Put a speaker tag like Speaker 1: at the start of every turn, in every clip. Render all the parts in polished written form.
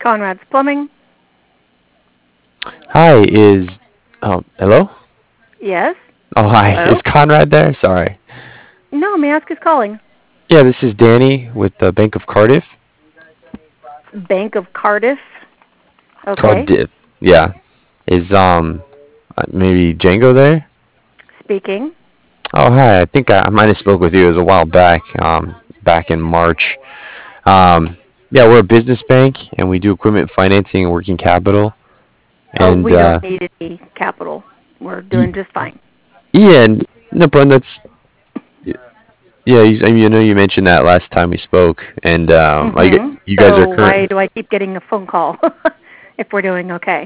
Speaker 1: Conrad's Plumbing.
Speaker 2: Hi, hello?
Speaker 1: Yes.
Speaker 2: Oh, hi.
Speaker 1: Hello.
Speaker 2: Is Conrad there? Sorry.
Speaker 1: No, may I ask who's calling?
Speaker 2: Yeah, this is Danny with the Bank of Cardiff.
Speaker 1: Bank of Cardiff. Okay.
Speaker 2: Cardiff. Yeah. Is maybe Django there?
Speaker 1: Speaking.
Speaker 2: Oh, hi. I think I might have spoke with you. It was a while back. Back in March. Yeah, we're a business bank and we do equipment financing and working capital.
Speaker 1: Oh,
Speaker 2: And
Speaker 1: we don't need any capital. We're
Speaker 2: y-
Speaker 1: doing just fine.
Speaker 2: yeah, no problem. Yeah. I know you mentioned that last time we spoke, and you guys are
Speaker 1: So
Speaker 2: current.
Speaker 1: why do I keep getting a phone call if we're doing okay?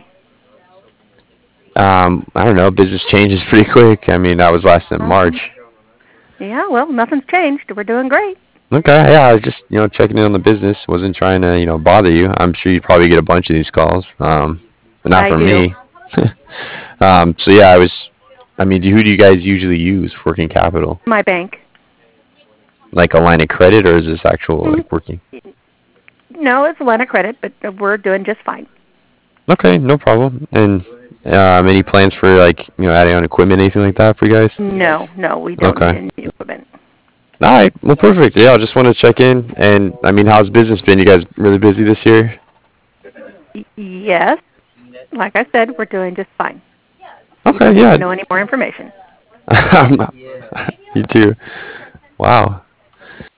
Speaker 2: I don't know. Business changes pretty quick. I mean, that was last in
Speaker 1: Um,
Speaker 2: March.
Speaker 1: yeah, well, nothing's changed. We're doing great.
Speaker 2: Okay, yeah, I was just checking in on the business. Wasn't trying to bother you. I'm sure you probably get a bunch of these calls, but not
Speaker 1: I
Speaker 2: from
Speaker 1: do.
Speaker 2: me. So yeah, I was. I mean, who do you guys usually use for working capital?
Speaker 1: My bank.
Speaker 2: Like a line of credit, or is this actual
Speaker 1: Mm,
Speaker 2: like working?
Speaker 1: No, it's a line of credit, but we're doing just fine.
Speaker 2: Okay, no problem. And any plans for like adding on equipment, anything like that for you guys?
Speaker 1: No, no, we don't need
Speaker 2: Okay.
Speaker 1: any equipment.
Speaker 2: All right. Well, perfect. Yeah, I just wanted to check in. And I mean, how's business been? You guys really busy this year?
Speaker 1: Yes, like I said, we're doing just fine. You
Speaker 2: Okay.
Speaker 1: don't need
Speaker 2: Yeah.
Speaker 1: to know any more information.
Speaker 2: You too. Wow.